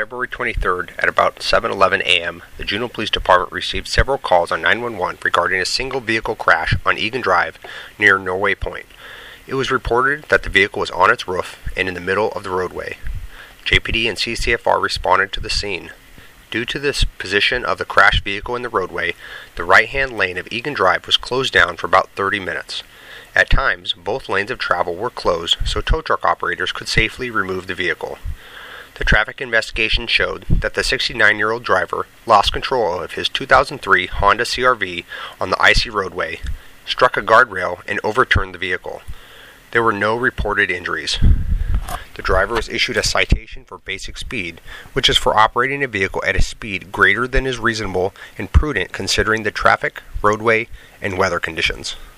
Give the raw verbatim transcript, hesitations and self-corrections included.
February twenty-third at about seven eleven a m, the Juneau Police Department received several calls on nine one one regarding a single vehicle crash on Egan Drive near Norway Point. It was reported that the vehicle was on its roof and in the middle of the roadway. J P D and C C F R responded to the scene. Due to the position of the crashed vehicle in the roadway, the right-hand lane of Egan Drive was closed down for about thirty minutes. At times, both lanes of travel were closed so tow truck operators could safely remove the vehicle. The traffic investigation showed that the sixty-nine-year-old driver lost control of his two thousand three Honda C R V on the icy roadway, struck a guardrail, and overturned the vehicle. There were no reported injuries. The driver was issued a citation for basic speed, which is for operating a vehicle at a speed greater than is reasonable and prudent considering the traffic, roadway, and weather conditions.